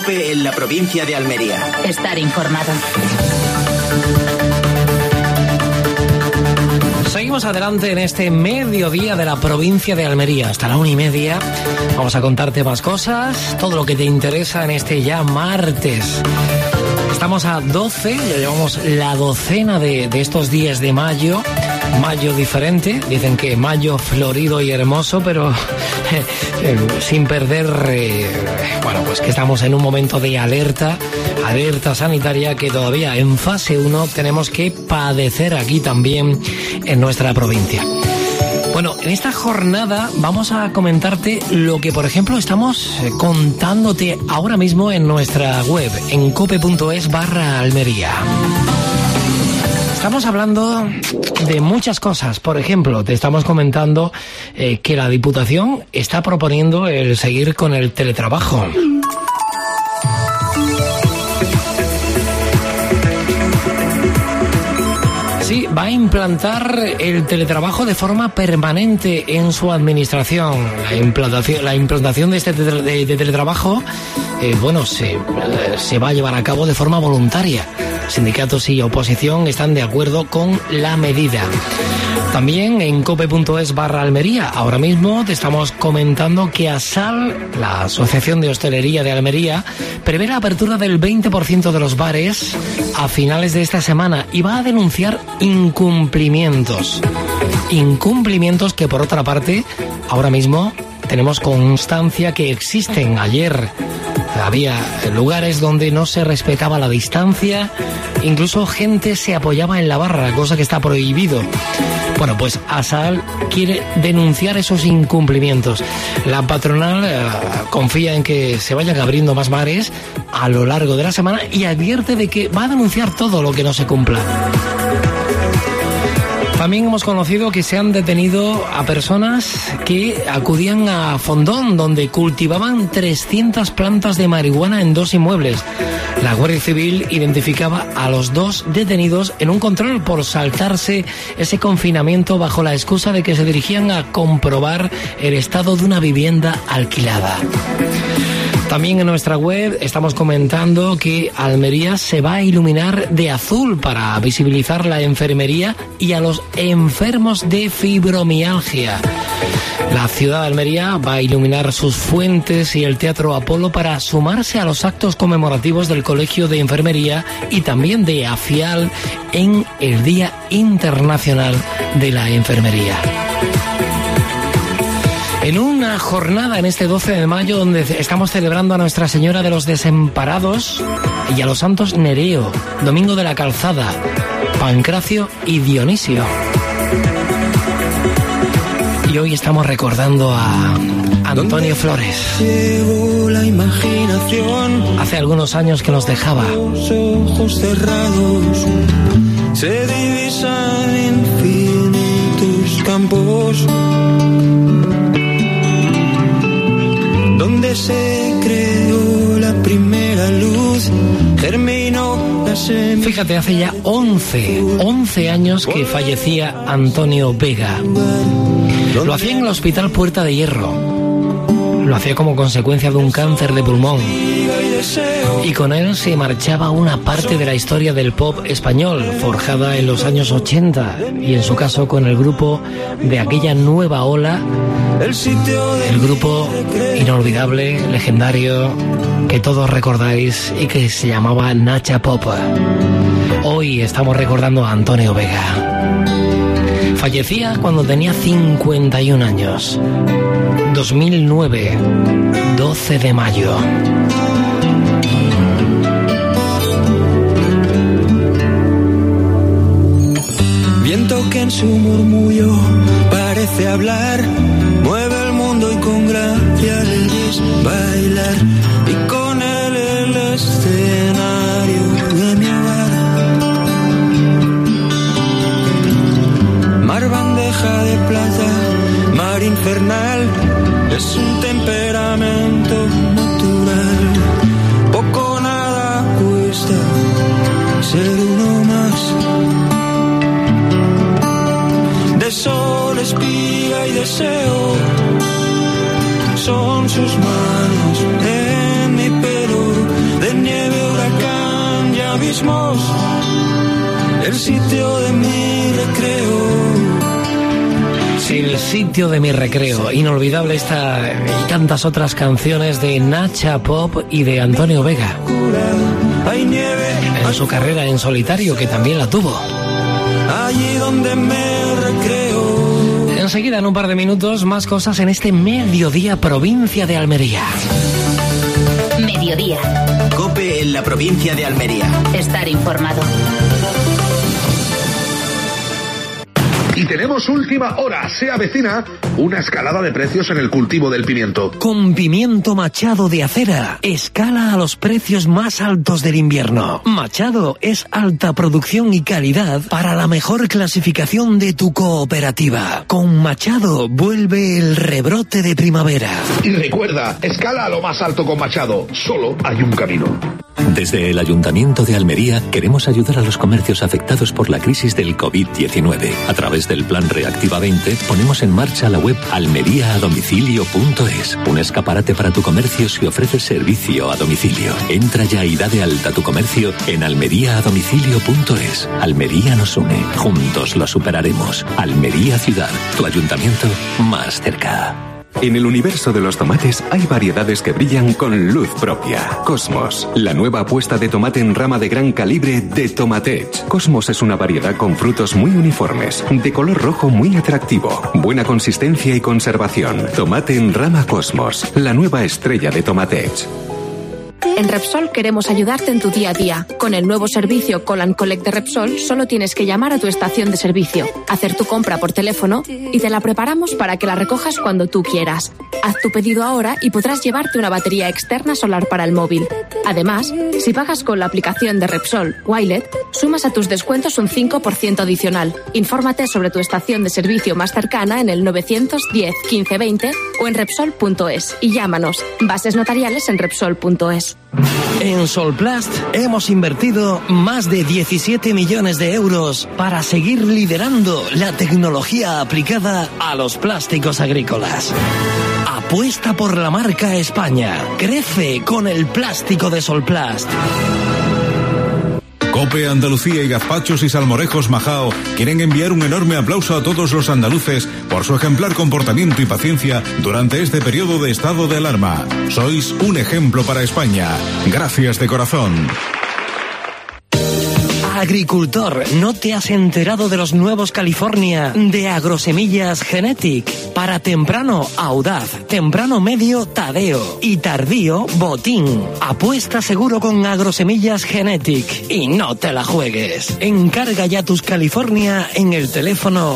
COPE en la provincia de Almería. Estar informado. Seguimos adelante en este mediodía de la provincia de Almería. Hasta la 1:30 vamos a contarte más cosas, todo lo que te interesa en este ya martes. Estamos a 12, ya llevamos la docena de estos días de mayo. Mayo diferente, dicen que mayo florido y hermoso, pero sin perder, pues que estamos en un momento de alerta sanitaria que todavía en fase 1 tenemos que padecer aquí también en nuestra provincia. Bueno, en esta jornada vamos a comentarte lo que, por ejemplo, estamos contándote ahora mismo en nuestra web, en cope.es/Almería. Estamos hablando de muchas cosas. Por ejemplo, te estamos comentando que la Diputación está proponiendo el seguir con el teletrabajo. Sí, va a implantar el teletrabajo de forma permanente en su administración. La implantación de este de teletrabajo, se va a llevar a cabo de forma voluntaria. Sindicatos y oposición están de acuerdo con la medida. También en cope.es/Almería, ahora mismo te estamos comentando que ASAL, la Asociación de Hostelería de Almería, prevé la apertura del 20% de los bares a finales de esta semana y va a denunciar incumplimientos. Incumplimientos que, por otra parte, ahora mismo tenemos constancia que existen. Ayer había lugares donde no se respetaba la distancia, incluso gente se apoyaba en la barra, cosa que está prohibido. Bueno, pues ASAL quiere denunciar esos incumplimientos. La patronal confía en que se vayan abriendo más bares a lo largo de la semana y advierte de que va a denunciar todo lo que no se cumpla. También hemos conocido que se han detenido a personas que acudían a Fondón, donde cultivaban 300 plantas de marihuana en 2 inmuebles. La Guardia Civil identificaba a los 2 detenidos en un control por saltarse ese confinamiento bajo la excusa de que se dirigían a comprobar el estado de una vivienda alquilada. También en nuestra web estamos comentando que Almería se va a iluminar de azul para visibilizar la enfermería y a los enfermos de fibromialgia. La ciudad de Almería va a iluminar sus fuentes y el Teatro Apolo para sumarse a los actos conmemorativos del Colegio de Enfermería y también de AFIAL en el Día Internacional de la Enfermería. En una jornada en este 12 de mayo donde estamos celebrando a Nuestra Señora de los Desamparados y a los santos Nereo, Domingo de la Calzada, Pancracio y Dionisio. Y hoy estamos recordando a Antonio Flores. La imaginación. Hace algunos años que nos dejaba. Los ojos cerrados se divisan infinitos campos. Donde se creó la primera luz, germinó la semilla. Fíjate, hace ya 11 años que fallecía Antonio Vega. Lo hacía en el Hospital Puerta de Hierro. Lo hacía como consecuencia de un cáncer de pulmón. Y con él se marchaba una parte de la historia del pop español, forjada en los años 80, y en su caso con el grupo de aquella nueva ola, el grupo inolvidable, legendario, que todos recordáis y que se llamaba Nacha Pop. Hoy estamos recordando a Antonio Vega. Fallecía cuando tenía 51 años. 2009, 12 de mayo. Viento que en su murmullo parece hablar, mueve el mundo y con gracia le ves bailar, y con él el escenario de mi hogar. Mar bandeja de plata, mar infernal, es un temperamento natural. Poco o nada cuesta ser uno más. De sol, espiga y deseo son sus manos. abismos, el sitio de mi recreo. El sitio de mi recreo. Inolvidable esta y tantas otras canciones de Nacha Pop y de Antonio Vega. Hay nieve En su carrera en solitario, que también la tuvo. allí donde me recreo. Enseguida, en un par de minutos, más cosas en este Mediodía Provincia de Almería. Mediodía. COPE en la provincia de Almería. Estar informado. Y tenemos última hora. Se avecina una escalada de precios en el cultivo del pimiento. Con pimiento Machado de acera, escala a los precios más altos del invierno. Machado es alta producción y calidad para la mejor clasificación de tu cooperativa. Con Machado vuelve el rebrote de primavera. Y recuerda, escala a lo más alto con Machado. Solo hay un camino. Desde el Ayuntamiento de Almería queremos ayudar a los comercios afectados por la crisis del COVID-19. A través del Plan Reactiva 20 ponemos en marcha la web almeriaadomicilio.es, un escaparate para tu comercio si ofreces servicio a domicilio. Entra ya y da de alta tu comercio en almeriaadomicilio.es. Almería nos une, juntos lo superaremos. Almería Ciudad, tu ayuntamiento más cerca. En el universo de los tomates hay variedades que brillan con luz propia. Cosmos, la nueva apuesta de tomate en rama de gran calibre de Tomatech. Cosmos es una variedad con frutos muy uniformes, de color rojo muy atractivo, buena consistencia y conservación. Tomate en rama Cosmos, la nueva estrella de Tomatech. En Repsol queremos ayudarte en tu día a día. Con el nuevo servicio Call and Collect de Repsol, solo tienes que llamar a tu estación de servicio, hacer tu compra por teléfono y te la preparamos para que la recojas cuando tú quieras. Haz tu pedido ahora y podrás llevarte una batería externa solar para el móvil. Además, si pagas con la aplicación de Repsol Wilet, sumas a tus descuentos un 5% adicional. Infórmate sobre tu estación de servicio más cercana en el 910 15 20 o en Repsol.es y llámanos. Bases notariales en Repsol.es. En Solplast hemos invertido más de 17 millones de euros para seguir liderando la tecnología aplicada a los plásticos agrícolas. Apuesta por la marca España. Crece con el plástico de Solplast. COPE Andalucía y Gazpachos y Salmorejos Majao quieren enviar un enorme aplauso a todos los andaluces por su ejemplar comportamiento y paciencia durante este periodo de estado de alarma. Sois un ejemplo para España. Gracias de corazón. Agricultor, ¿no te has enterado de los nuevos California de Agrosemillas Genetic? Para temprano, Audaz, temprano medio, Tadeo y tardío, Botín. Apuesta seguro con Agrosemillas Genetic y no te la juegues. Encarga ya tus California en el teléfono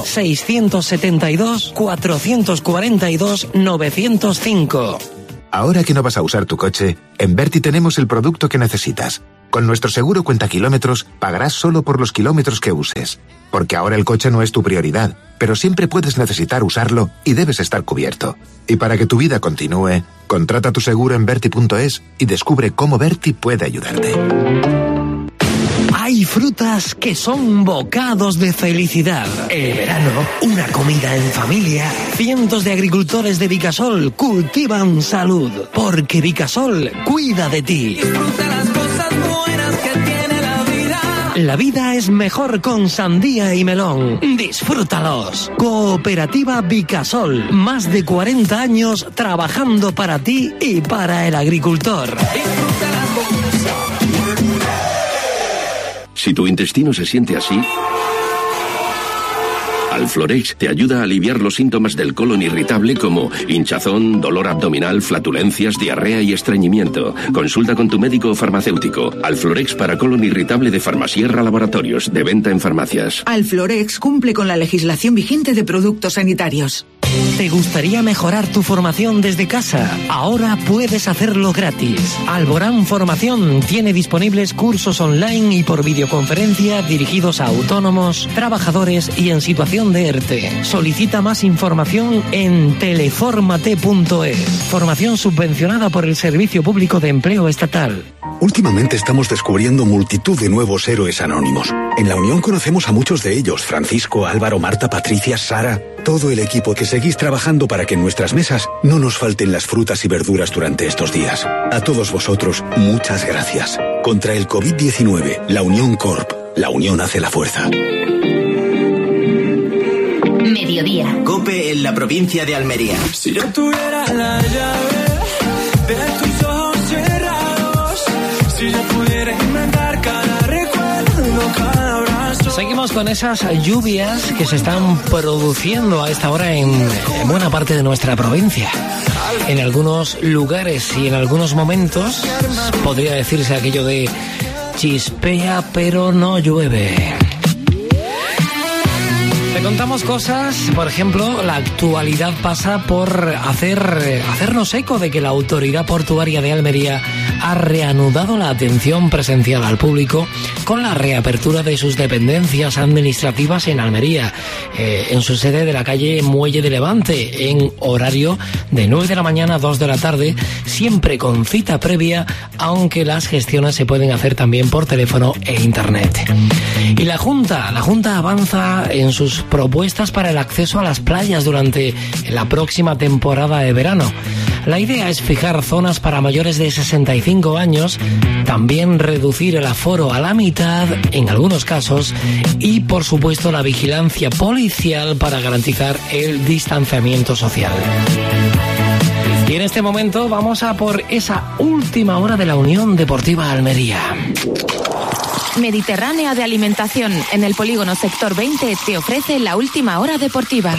672-442-905. Ahora que no vas a usar tu coche, en Berti tenemos el producto que necesitas. Con nuestro seguro cuenta kilómetros, pagarás solo por los kilómetros que uses. Porque ahora el coche no es tu prioridad, pero siempre puedes necesitar usarlo y debes estar cubierto. Y para que tu vida continúe, contrata tu seguro en Berti.es y descubre cómo Berti puede ayudarte. Hay frutas que son bocados de felicidad. El verano, una comida en familia. Cientos de agricultores de Vicasol cultivan salud, porque Vicasol cuida de ti. Disfruta las cosas buenas que tiene la vida. La vida es mejor con sandía y melón. Disfrútalos. Cooperativa Vicasol. Más de 40 años trabajando para ti y para el agricultor. Disfruta las cosas. Si tu intestino se siente así, Alflorex te ayuda a aliviar los síntomas del colon irritable como hinchazón, dolor abdominal, flatulencias, diarrea y estreñimiento. Consulta con tu médico o farmacéutico. Alflorex para colon irritable de Farmasierra Laboratorios, de venta en farmacias. Alflorex cumple con la legislación vigente de productos sanitarios. ¿Te gustaría mejorar tu formación desde casa? Ahora puedes hacerlo gratis. Alborán Formación tiene disponibles cursos online y por videoconferencia dirigidos a autónomos, trabajadores y en situación de ERTE. Solicita más información en teleformate.es. Formación subvencionada por el Servicio Público de Empleo Estatal. Últimamente estamos descubriendo multitud de nuevos héroes anónimos. En la Unión conocemos a muchos de ellos: Francisco, Álvaro, Marta, Patricia, Sara. Todo el equipo que seguís trabajando para que en nuestras mesas no nos falten las frutas y verduras durante estos días. A todos vosotros, muchas gracias. Contra el COVID-19, la Unión Corp. La unión hace la fuerza. Mediodía. COPE en la provincia de Almería. Si yo tuviera la llave de tus ojos cerrados, si yo pudiera inventar cada recuerdo, cada abrazo. Seguimos con esas lluvias que se están produciendo a esta hora en buena parte de nuestra provincia. En algunos lugares y en algunos momentos podría decirse aquello de chispea pero no llueve. Te contamos cosas, por ejemplo, la actualidad pasa por hacernos eco de que la Autoridad Portuaria de Almería ha reanudado la atención presencial al público con la reapertura de sus dependencias administrativas en Almería, en su sede de la calle Muelle de Levante, en horario de 9 de la mañana a 2 de la tarde, siempre con cita previa, aunque las gestiones se pueden hacer también por teléfono e internet. Y la Junta avanza en sus propuestas para el acceso a las playas durante la próxima temporada de verano. La idea es fijar zonas para mayores de 65 años, también reducir el aforo a la mitad en algunos casos y, por supuesto, la vigilancia policial para garantizar el distanciamiento social. Y en este momento vamos a por esa última hora de la Unión Deportiva Almería. Mediterránea de Alimentación, en el polígono Sector 20, te ofrece la última hora deportiva.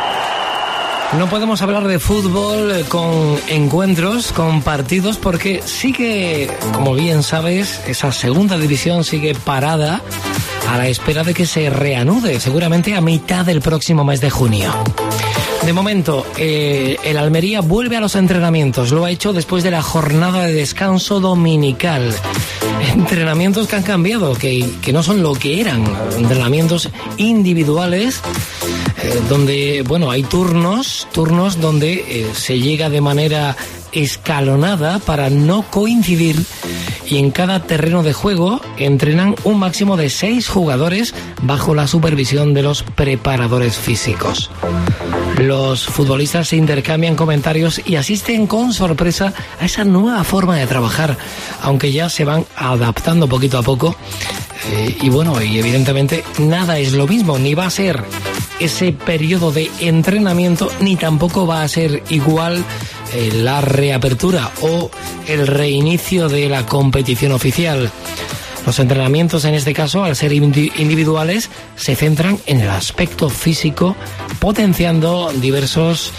No podemos hablar de fútbol con encuentros, con partidos, porque sigue, como bien sabes, esa segunda división sigue parada a la espera de que se reanude, seguramente a mitad del próximo mes de junio. De momento, el Almería vuelve a los entrenamientos. Lo ha hecho después de la jornada de descanso dominical. Entrenamientos que han cambiado, que no son lo que eran. Entrenamientos individuales, donde, bueno, hay turnos donde se llega de manera escalonada para no coincidir, y en cada terreno de juego entrenan un máximo de 6 jugadores bajo la supervisión de los preparadores físicos. Los futbolistas se intercambian comentarios y asisten con sorpresa a esa nueva forma de trabajar, aunque ya se van adaptando poquito a poco. Y bueno, y evidentemente nada es lo mismo, ni va a ser ese periodo de entrenamiento, ni tampoco va a ser igual la reapertura o el reinicio de la competición oficial. Los entrenamientos, en este caso, al ser individuales, se centran en el aspecto físico, potenciando diversos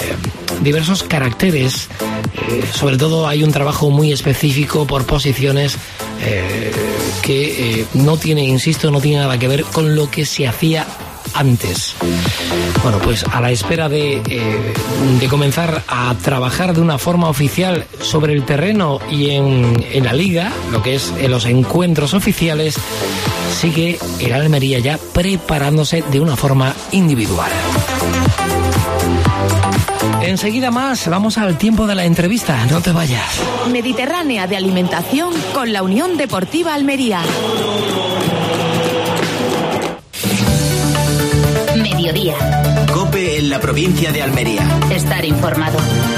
caracteres. Sobre todo hay un trabajo muy específico por posiciones que no tiene nada que ver con lo que se hacía antes. Bueno, pues a la espera de comenzar a trabajar de una forma oficial sobre el terreno y en la liga, lo que es en los encuentros oficiales, sigue el Almería ya preparándose de una forma individual. Enseguida más, vamos al tiempo de la entrevista, no te vayas. Mediterránea de Alimentación con la Unión Deportiva Almería. Mediodía. COPE en la provincia de Almería. Estar informado.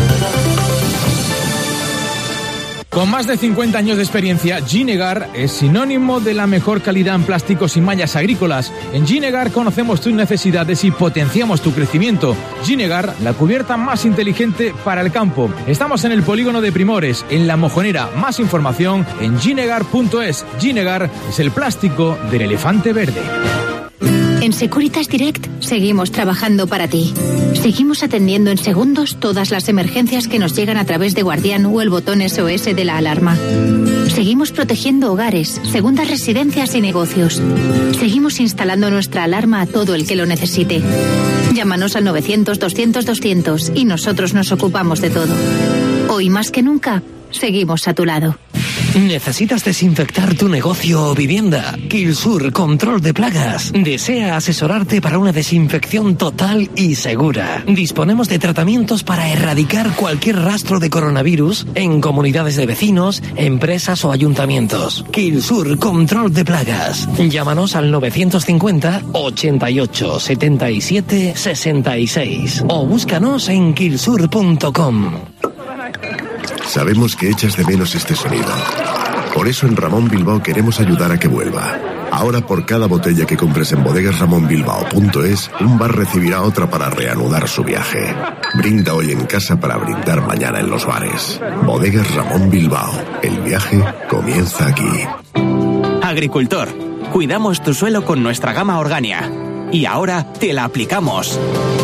Con más de 50 años de experiencia, Ginegar es sinónimo de la mejor calidad en plásticos y mallas agrícolas. En Ginegar conocemos tus necesidades y potenciamos tu crecimiento. Ginegar, la cubierta más inteligente para el campo. Estamos en el polígono de Primores, en La Mojonera. Más información en ginegar.es. Ginegar es el plástico del elefante verde. En Securitas Direct seguimos trabajando para ti. Seguimos atendiendo en segundos todas las emergencias que nos llegan a través de Guardián o el botón SOS de la alarma. Seguimos protegiendo hogares, segundas residencias y negocios. Seguimos instalando nuestra alarma a todo el que lo necesite. Llámanos al 900-200-200 y nosotros nos ocupamos de todo. Hoy más que nunca, seguimos a tu lado. ¿Necesitas desinfectar tu negocio o vivienda? Kilsur Control de Plagas desea asesorarte para una desinfección total y segura. Disponemos de tratamientos para erradicar cualquier rastro de coronavirus en comunidades de vecinos, empresas o ayuntamientos. Kilsur Control de Plagas. Llámanos al 950 88 77 66 o búscanos en kilsur.com. Sabemos que echas de menos este sonido. Por eso en Ramón Bilbao queremos ayudar a que vuelva. Ahora por cada botella que compres en bodegasramonbilbao.es, un bar recibirá otra para reanudar su viaje. Brinda hoy en casa para brindar mañana en los bares. Bodegas Ramón Bilbao. El viaje comienza aquí. Agricultor, cuidamos tu suelo con nuestra gama Organia. Y ahora te la aplicamos.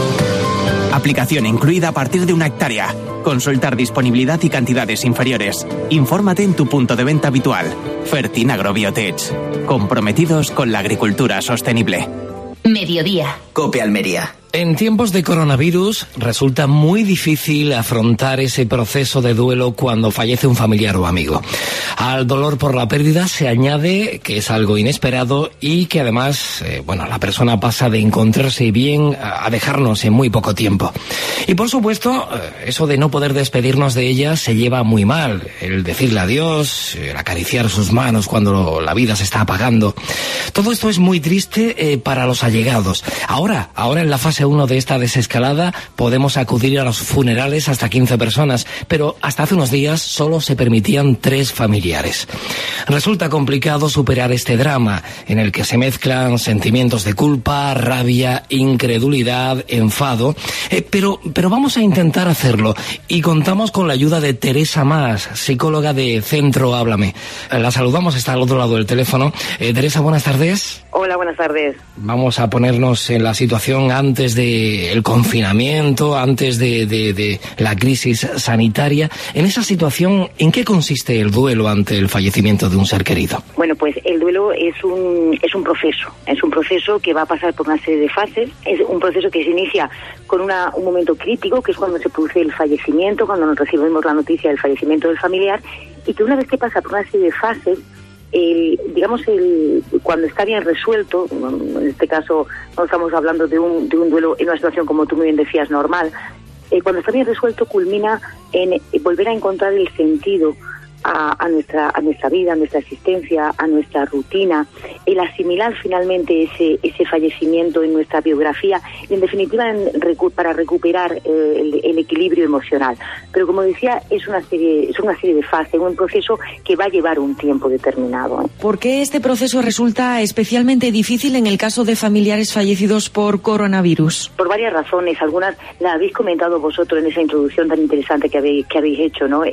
Aplicación incluida a partir de 1 hectárea. Consultar disponibilidad y cantidades inferiores. Infórmate en tu punto de venta habitual. Fertinagro Biotech. Comprometidos con la agricultura sostenible. Mediodía. COPE Almería. En tiempos de coronavirus resulta muy difícil afrontar ese proceso de duelo cuando fallece un familiar o amigo. Al dolor por la pérdida se añade que es algo inesperado y que además, la persona pasa de encontrarse bien a dejarnos en muy poco tiempo. Y por supuesto, eso de no poder despedirnos de ella se lleva muy mal. El decirle adiós, el acariciar sus manos cuando la vida se está apagando. Todo esto es muy triste para los allegados. Ahora en la fase 1 de esta desescalada podemos acudir a los funerales hasta 15 personas, pero hasta hace unos días solo se permitían 3 familiares. Resulta complicado superar este drama en el que se mezclan sentimientos de culpa, rabia, incredulidad, enfado, pero vamos a intentar hacerlo y contamos con la ayuda de Teresa Mas, psicóloga de Centro Háblame. La saludamos, está al otro lado del teléfono. Teresa, buenas tardes. Hola, buenas tardes. Vamos a ponernos en la situación antes del confinamiento, antes de la crisis sanitaria. En esa situación, ¿en qué consiste el duelo ante el fallecimiento de un ser querido? Bueno, pues el duelo es un proceso que va a pasar por una serie de fases. Es un proceso que se inicia con un momento crítico, que es cuando se produce el fallecimiento, cuando nos recibimos la noticia del fallecimiento del familiar, y que una vez que pasa por una serie de fases, cuando está bien resuelto, en este caso no estamos hablando de un duelo en una situación, como tú muy bien decías, normal, cuando está bien resuelto culmina en volver a encontrar el sentido a nuestra vida, a nuestra existencia, a nuestra rutina, el asimilar finalmente ese fallecimiento en nuestra biografía y en definitiva para recuperar el equilibrio emocional. Pero como decía, es una serie de fases, un proceso que va a llevar un tiempo determinado. ¿Por qué este proceso resulta especialmente difícil en el caso de familiares fallecidos por coronavirus? Por varias razones, algunas las habéis comentado vosotros en esa introducción tan interesante que habéis hecho, ¿no?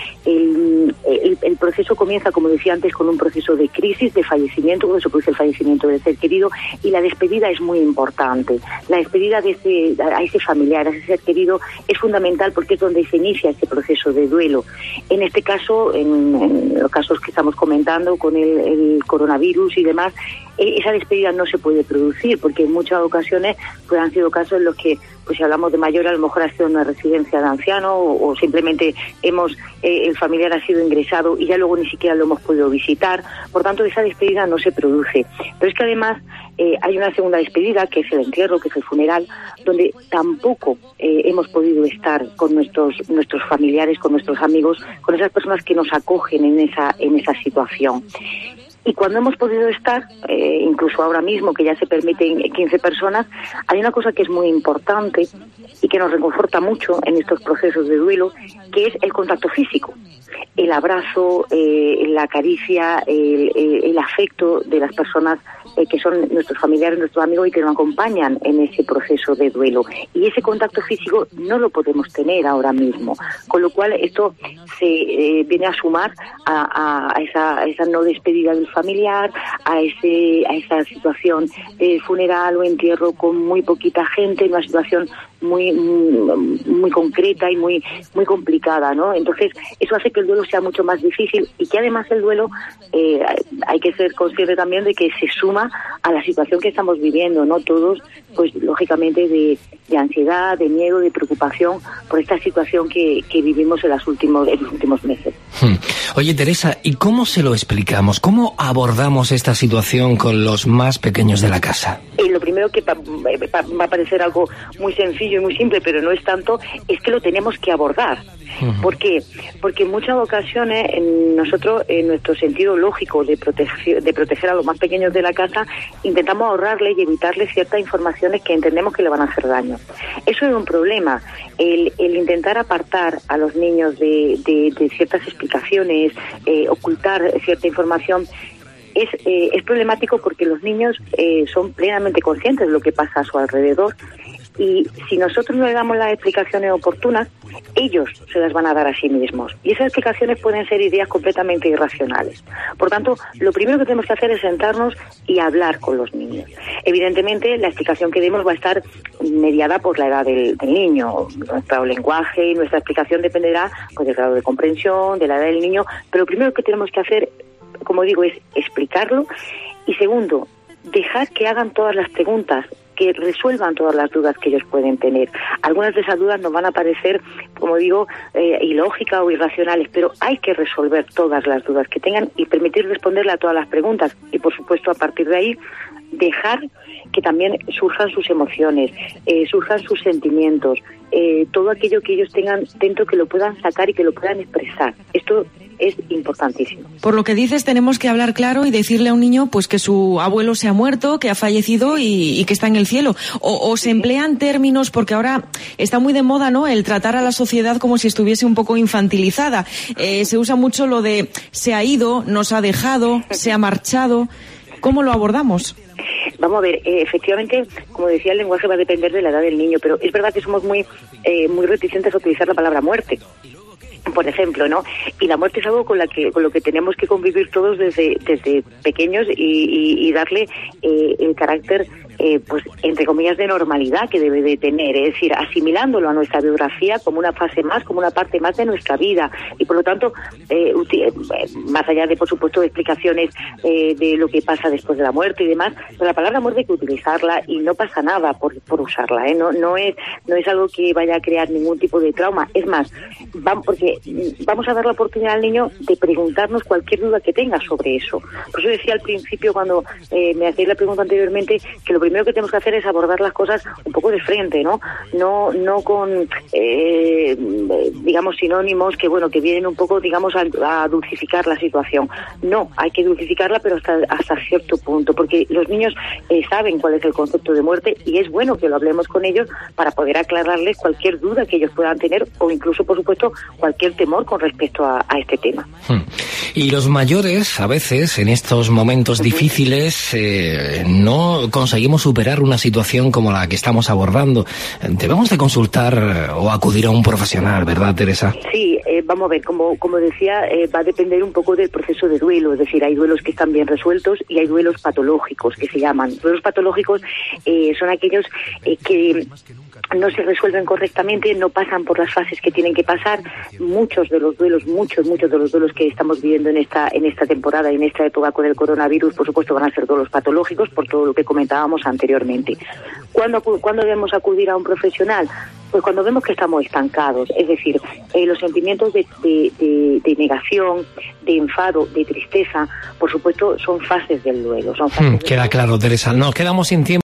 El proceso comienza, como decía antes, con un proceso de crisis, de fallecimiento, cuando se produce el fallecimiento del ser querido, y la despedida es muy importante. La despedida a ese familiar, a ese ser querido, es fundamental porque es donde se inicia ese proceso de duelo. En este caso, en los casos que estamos comentando, con el coronavirus y demás, esa despedida no se puede producir, porque en muchas ocasiones pues han sido casos en los que, pues si hablamos de mayor, a lo mejor ha sido una residencia de ancianos o simplemente el familiar ha sido ingresado y ya luego ni siquiera lo hemos podido visitar. Por tanto, esa despedida no se produce. Pero es que además hay una segunda despedida, que es el entierro, que es el funeral, donde tampoco hemos podido estar con nuestros familiares, con nuestros amigos, con esas personas que nos acogen en esa situación. Y cuando hemos podido estar, incluso ahora mismo, que ya se permiten 15 personas, hay una cosa que es muy importante y que nos reconforta mucho en estos procesos de duelo, que es el contacto físico. El abrazo, la caricia, el afecto de las personas que son nuestros familiares, nuestros amigos y que nos acompañan en ese proceso de duelo. Y ese contacto físico no lo podemos tener ahora mismo. Con lo cual esto se viene a sumar a esa no despedida del familiar, a esa situación de funeral o entierro con muy poquita gente, en una situación muy concreta y muy complicada, ¿no? Entonces eso hace que el duelo sea mucho más difícil y que además el duelo hay que ser consciente también de que se suma a la situación que estamos viviendo, ¿no? Todos, pues lógicamente de ansiedad, de miedo, de preocupación por esta situación que vivimos en los últimos meses. Oye, Teresa, ¿y cómo se lo explicamos? ¿Cómo abordamos esta situación con los más pequeños de la casa? Lo primero que va a parecer algo muy sencillo y muy simple, pero no es tanto, es que lo tenemos que abordar. ¿Por qué? Porque en muchas ocasiones nosotros, en nuestro sentido lógico de proteger a los más pequeños de la casa, intentamos ahorrarles y evitarles ciertas informaciones que entendemos que le van a hacer daño. Eso es un problema, el intentar apartar a los niños de ciertas explicaciones, ocultar cierta información. Es problemático porque los niños son plenamente conscientes de lo que pasa a su alrededor, y si nosotros no le damos las explicaciones oportunas, ellos se las van a dar a sí mismos. Y esas explicaciones pueden ser ideas completamente irracionales. Por tanto, lo primero que tenemos que hacer es sentarnos y hablar con los niños. Evidentemente, la explicación que demos va a estar mediada por la edad del niño. Nuestro lenguaje y nuestra explicación dependerá pues, del grado de comprensión, de la edad del niño, pero lo primero que tenemos que hacer, como digo, es explicarlo, y segundo, dejar que hagan todas las preguntas, que resuelvan todas las dudas que ellos pueden tener. Algunas de esas dudas nos van a parecer, como digo, ilógicas o irracionales, pero hay que resolver todas las dudas que tengan y permitir responderle a todas las preguntas. Y, por supuesto, a partir de ahí, dejar que también surjan sus emociones, surjan sus sentimientos, todo aquello que ellos tengan dentro, que lo puedan sacar y que lo puedan expresar. Esto es importantísimo. Por lo que dices, tenemos que hablar claro y decirle a un niño pues que su abuelo se ha muerto, que ha fallecido y que está en el cielo. O se emplean términos, porque ahora está muy de moda, ¿no?, el tratar a la sociedad como si estuviese un poco infantilizada. Se usa mucho lo de se ha ido, nos ha dejado, se ha marchado. ¿Cómo lo abordamos? Vamos a ver, efectivamente, como decía, el lenguaje va a depender de la edad del niño, pero es verdad que somos muy reticentes a utilizar la palabra muerte, por ejemplo, ¿no? Y la muerte es algo con lo que tenemos que convivir todos desde pequeños y darle el carácter, pues entre comillas, de normalidad que debe de tener, es decir, asimilándolo a nuestra biografía como una fase más, como una parte más de nuestra vida, y por lo tanto, más allá de, por supuesto, de explicaciones de lo que pasa después de la muerte y demás, pero la palabra muerte hay que utilizarla y no pasa nada por usarla, no es algo que vaya a crear ningún tipo de trauma. Es más, porque vamos a dar la oportunidad al niño de preguntarnos cualquier duda que tenga sobre eso. Por eso decía al principio, cuando me hacéis la pregunta anteriormente, que lo primero que tenemos que hacer es abordar las cosas un poco de frente, ¿no? No con, digamos, sinónimos que vienen un poco, digamos, a dulcificar la situación. No, hay que dulcificarla, pero hasta cierto punto, porque los niños saben cuál es el concepto de muerte, y es bueno que lo hablemos con ellos para poder aclararles cualquier duda que ellos puedan tener, o incluso, por supuesto, cualquier temor con respecto a este tema. Y los mayores, a veces, en estos momentos difíciles, no conseguimos superar una situación como la que estamos abordando. Debemos de consultar o acudir a un profesional, ¿verdad, Teresa? Sí, vamos a ver, como decía, va a depender un poco del proceso de duelo, es decir, hay duelos que están bien resueltos y hay duelos patológicos, que se llaman. Duelos patológicos son aquellos que no se resuelven correctamente, no pasan por las fases que tienen que pasar. Muchos de los duelos que estamos viviendo en esta temporada y en esta época con el coronavirus, por supuesto, van a ser duelos patológicos, por todo lo que comentábamos anteriormente. ¿Cuándo debemos acudir a un profesional? Pues cuando vemos que estamos estancados, es decir, los sentimientos de negación, de enfado, de tristeza, por supuesto, son fases del duelo. Queda claro, Teresa. Nos quedamos sin tiempo.